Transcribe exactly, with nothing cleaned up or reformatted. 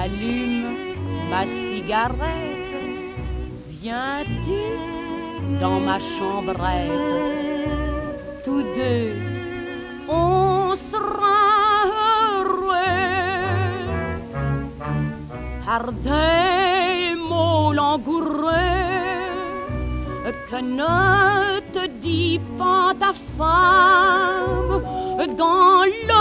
Allume ma cigarette, viens-tu dans ma chambrette? Tous deux, on sera heureux. Par des mots langoureux que ne te dit pas ta femme dans le